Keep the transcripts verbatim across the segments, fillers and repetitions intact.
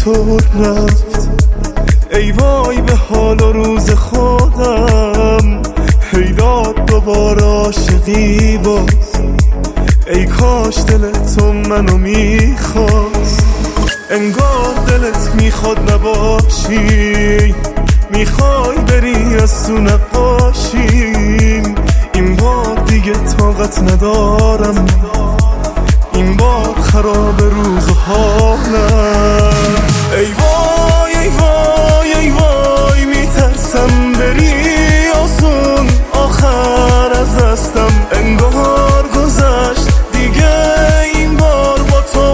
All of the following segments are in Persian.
چطور رفت، ای وای به حال و روز خودم، پیدات دوباره عاشقی باز. ای کاش دل تو منو میخواست، انگار دلت میخواد نباشی، میخوای بری از تو نقاشیم. این بار دیگه طاقت ندارم، این بار خراب روز و حالم. ای وای ای وای ای وای میترسم بری آسون، آخر از دستم انگار گذشت دیگه، این بار با تو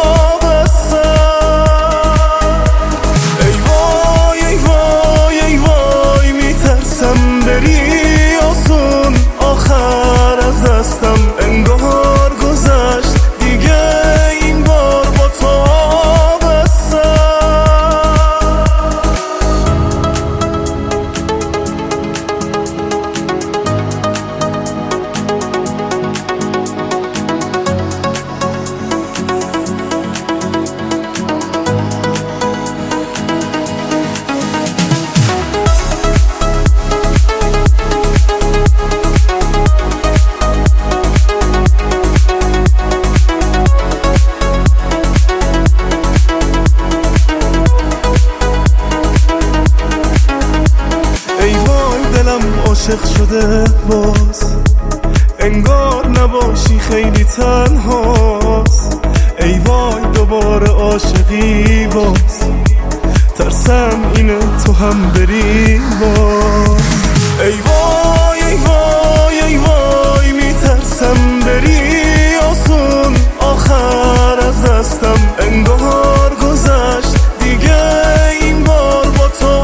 بستم. ای وای ای وای ای وای میترسم بری آسون، آخر از دستم انگار گذشت دیگه، این بار با تو بستم. عاشق شده باز، انگار نباشی خیلی تنهاست. ای وای دوباره عاشقی باز، ترسم اینه تو هم بری باز. ای وای ای وای ای وای میترسم بری آسون، آخر از دستم انگار گذشت دیگه، این بار با تو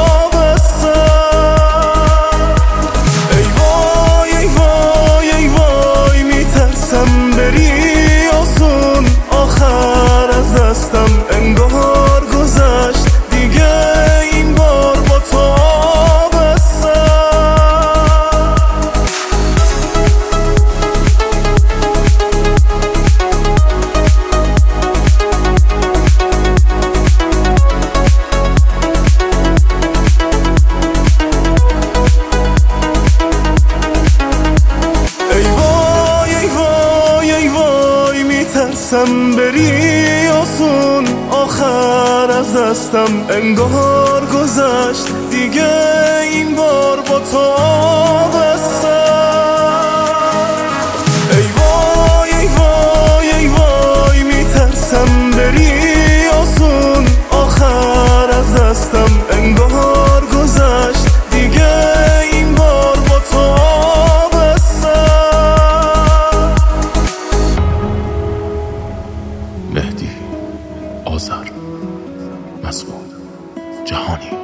بری آسون، آخر از دستم انگار گذشت دیگه، این بار با تو بستم. ای وای ای وای ای وای میترسم بری آسون، آخر از دستم انگار گذشت دیگه، این بار با تو بستم. ای وای ای وای ای وای میترسم بری آسون، آخر از دستم انگار گذشت دیگه، این بار با تو بستم. مهدی آذر، مسعود جهانی.